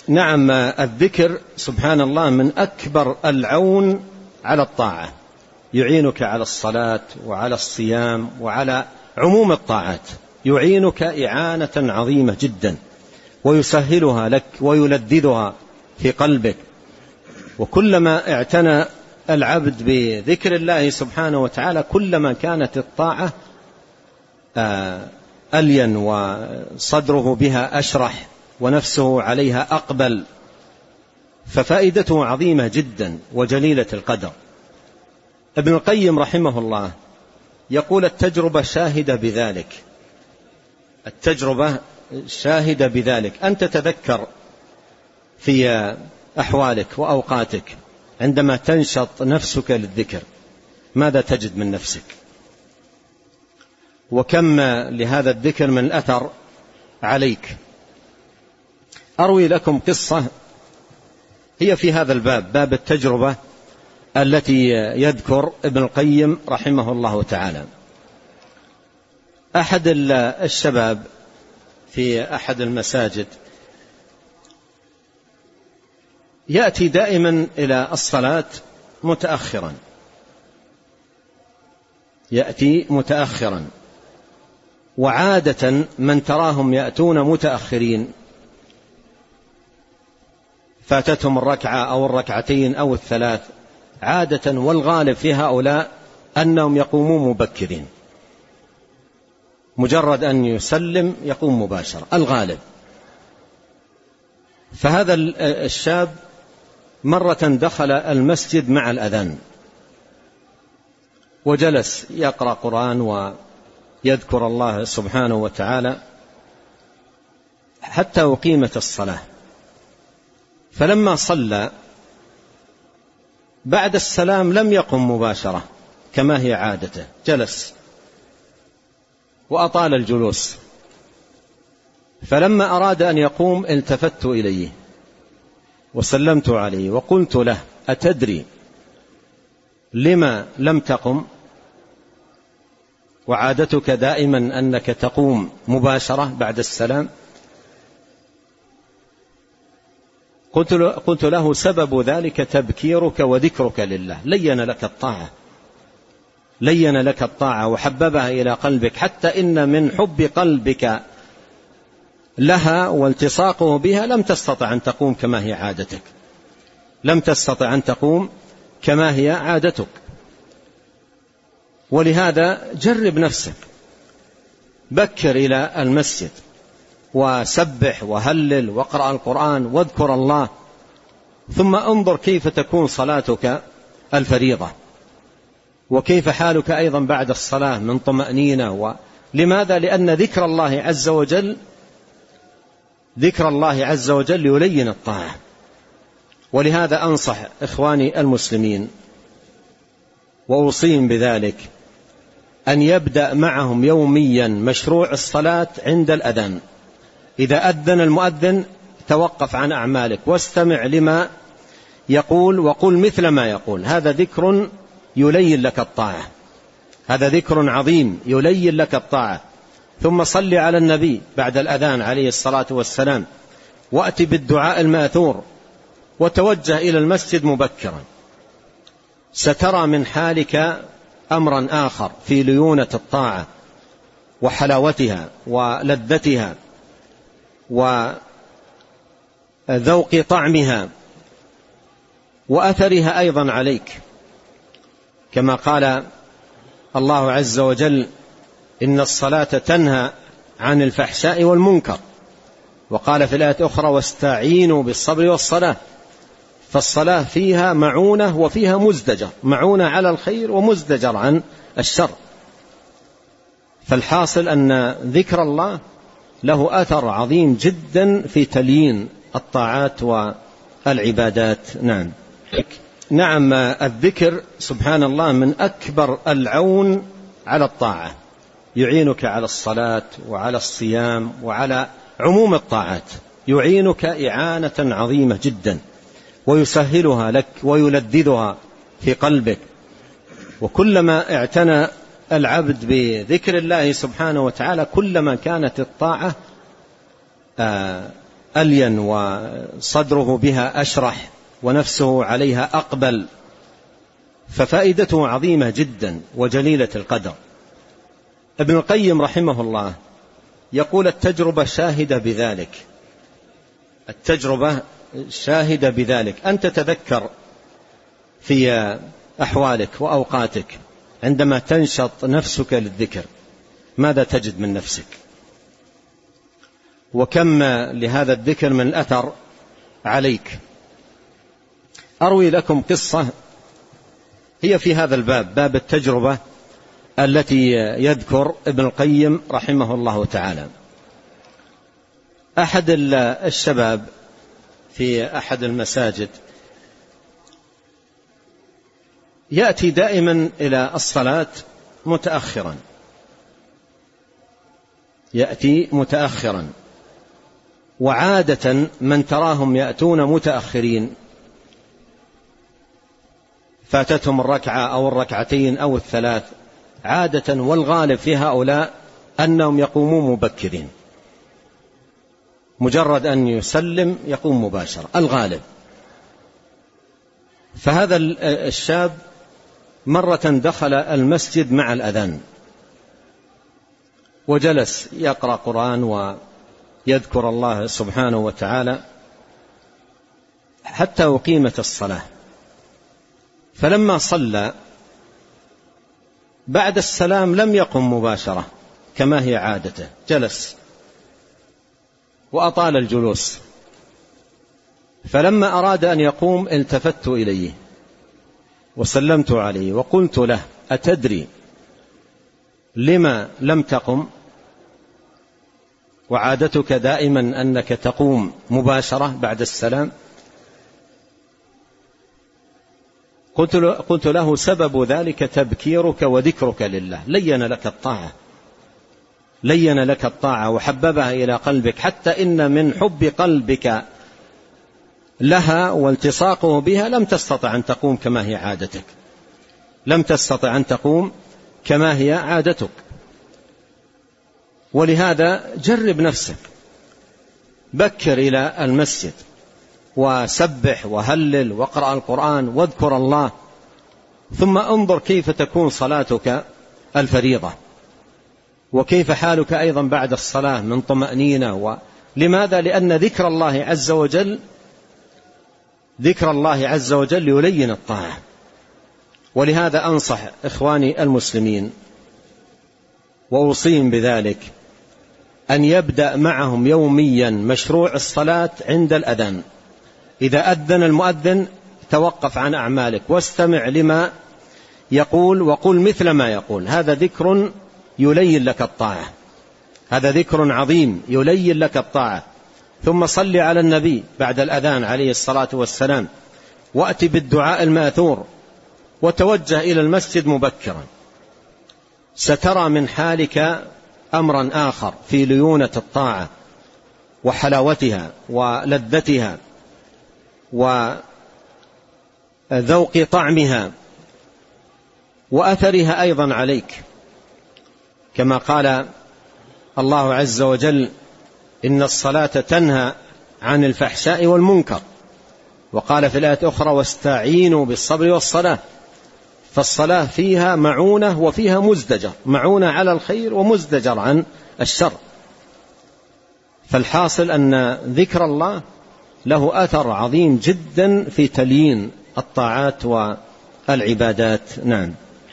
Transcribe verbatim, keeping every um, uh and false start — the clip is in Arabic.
نعم، الذكر سبحان الله من أكبر العون على الطاعة، يعينك على الصلاة وعلى الصيام وعلى عموم الطاعات، يعينك إعانة عظيمة جدا ويسهلها لك ويلذذها في قلبك. وكلما اعتنى العبد بذكر الله سبحانه وتعالى كلما كانت الطاعة ألين وصدره بها أشرح ونفسه عليها أقبل، ففائدته عظيمة جدا وجليلة القدر. ابن القيم رحمه الله يقول التجربة شاهدة بذلك، التجربة شاهدة بذلك. أنت تتذكر في أحوالك وأوقاتك عندما تنشط نفسك للذكر ماذا تجد من نفسك، وكم لهذا الذكر من الأثر عليك. أروي لكم قصة هي في هذا الباب، باب التجربة التي يذكر ابن القيم رحمه الله تعالى. أحد الشباب في أحد المساجد يأتي دائما إلى الصلاة متأخرا، يأتي متأخرا، وعادة من تراهم يأتون متأخرين فاتتهم الركعة أو الركعتين أو الثلاث، عادة والغالب في هؤلاء أنهم يقومون مبكرين، مجرد أن يسلم يقوم مباشرة الغالب. فهذا الشاب مرة دخل المسجد مع الأذان وجلس يقرأ قرآن ويذكر الله سبحانه وتعالى حتى أقيمت الصلاة. فلما صلى بعد السلام لم يقم مباشرة كما هي عادته، جلس وأطال الجلوس. فلما أراد أن يقوم التفت إليه وسلمت عليه وقلت له أتدري لما لم تقم وعادتك دائما أنك تقوم مباشرة بعد السلام؟ قلت له سبب ذلك تبكيرك وذكرك لله، لين لك الطاعة، لين لك الطاعة وحببها إلى قلبك، حتى إن من حب قلبك لها والتصاقه بها لم تستطع أن تقوم كما هي عادتك، لم تستطع أن تقوم كما هي عادتك. ولهذا جرب نفسك، بكر إلى المسجد وسبح وهلل واقرأ القرآن واذكر الله، ثم انظر كيف تكون صلاتك الفريضة وكيف حالك أيضا بعد الصلاة من طمأنينة. لماذا؟ لأن ذكر الله عز وجل ذكر الله عز وجل يلين الطاعة. ولهذا أنصح إخواني المسلمين وأوصيهم بذلك أن يبدأ معهم يوميا مشروع الصلاة عند الأذان. إذا أذن المؤذن توقف عن أعمالك واستمع لما يقول وقل مثل ما يقول، هذا ذكر يلين لك الطاعة، هذا ذكر عظيم يلين لك الطاعة. ثم صل على النبي بعد الأذان عليه الصلاة والسلام، وأتي بالدعاء الماثور وتوجه إلى المسجد مبكرا، سترى من حالك أمرا آخر في ليونة الطاعة وحلاوتها ولذتها وذوق طعمها وأثرها أيضا عليك، كما قال الله عز وجل إن الصلاة تنهى عن الفحشاء والمنكر، وقال في الآية أخرى واستعينوا بالصبر والصلاة. فالصلاة فيها معونة وفيها مزدجر، معونة على الخير ومزدجر عن الشر. فالحاصل أن ذكر الله له أثر عظيم جدا في تليين الطاعات والعبادات. نعم نعم الذكر سبحان الله من أكبر العون على الطاعة، يعينك على الصلاة وعلى الصيام وعلى عموم الطاعات، يعينك إعانة عظيمة جدا ويسهلها لك ويلذذها في قلبك. وكلما اعتنى العبد بذكر الله سبحانه وتعالى كلما كانت الطاعة ألين وصدره بها أشرح ونفسه عليها أقبل، ففائدته عظيمة جدا وجليلة القدر. ابن القيم رحمه الله يقول التجربة شاهدة بذلك، التجربة شاهدة بذلك. أنت تذكر في أحوالك وأوقاتك عندما تنشط نفسك للذكر ماذا تجد من نفسك، وكم لهذا الذكر من الأثر عليك. أروي لكم قصة هي في هذا الباب، باب التجربة التي يذكر ابن القيم رحمه الله تعالى. أحد الشباب في أحد المساجد يأتي دائما إلى الصلاة متأخرا، يأتي متأخرا، وعادة من تراهم يأتون متأخرين فاتتهم الركعة أو الركعتين أو الثلاث، عادة والغالب في هؤلاء أنهم يقومون مبكرين، مجرد أن يسلم يقوم مباشرة الغالب. فهذا الشاب مرة دخل المسجد مع الأذان وجلس يقرأ قرآن ويذكر الله سبحانه وتعالى حتى أقيمت الصلاة. فلما صلى بعد السلام لم يقم مباشرة كما هي عادته، جلس وأطال الجلوس. فلما أراد أن يقوم التفت إليه وسلمت عليه وقلت له أتدري لما لم تقم؟ وعادتك دائما أنك تقوم مباشرة بعد السلام. قلت له سبب ذلك تبكيرك وذكرك لله، لين لك الطاعة، لين لك الطاعة وحببها إلى قلبك، حتى إن من حب قلبك لها والتصاقه بها لم تستطع أن تقوم كما هي عادتك، لم تستطع أن تقوم كما هي عادتك. ولهذا جرب نفسك، بكر إلى المسجد وسبح وهلل واقرأ القرآن واذكر الله، ثم انظر كيف تكون صلاتك الفريضة وكيف حالك أيضا بعد الصلاة من طمأنينة. لماذا؟ لأن ذكر الله عز وجل ذكر الله عز وجل يلين الطاعة. ولهذا أنصح إخواني المسلمين وأوصيهم بذلك أن يبدأ معهم يوميا مشروع الصلاة عند الأذان. إذا أذن المؤذن توقف عن أعمالك واستمع لما يقول وقل مثل ما يقول، هذا ذكر يلين لك الطاعة، هذا ذكر عظيم يلين لك الطاعة. ثم صل على النبي بعد الأذان عليه الصلاة والسلام، وأتي بالدعاء الماثور وتوجه إلى المسجد مبكرا. سترى من حالك أمرا آخر في ليونة الطاعة وحلاوتها ولذتها وذوق طعمها وأثرها أيضا عليك، كما قال الله عز وجل إن الصلاة تنهى عن الفحشاء والمنكر، وقال في الآية أخرى واستعينوا بالصبر والصلاة. فالصلاة فيها معونة وفيها مزدجر، معونة على الخير ومزدجر عن الشر. فالحاصل أن ذكر الله له أثر عظيم جدا في تليين الطاعات والعبادات. نعم.